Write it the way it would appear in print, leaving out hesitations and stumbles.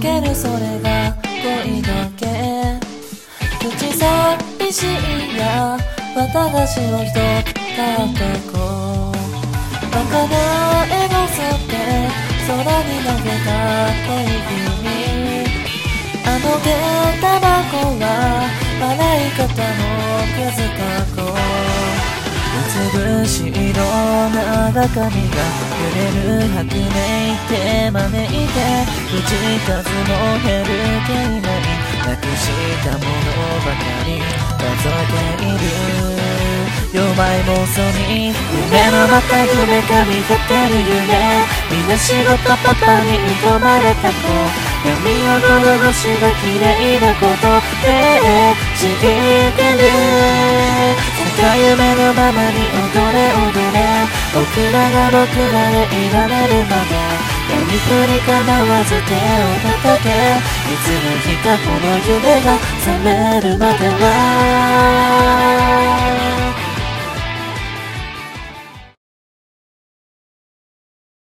けるそれが恋だけ。口寂しいや綿菓子を一つ買ってこう。バカな笑顔吸って空に投げた恋君。あのげたばこは笑い方の気づかこう。うつぶし色長髪が揺れる白明って招いて、口数も減る気ないなくしたものばかり数えている。弱い妄想に夢のまた夢が見立てる夢。みんな仕事パパに挑まれた子、闇夜の星が綺麗なことで知ってる。夢のままに踊れ踊れ、僕らが僕らでいられるまで。闇降り構わず手を叩け、いつの日かこの夢が覚めるまでは。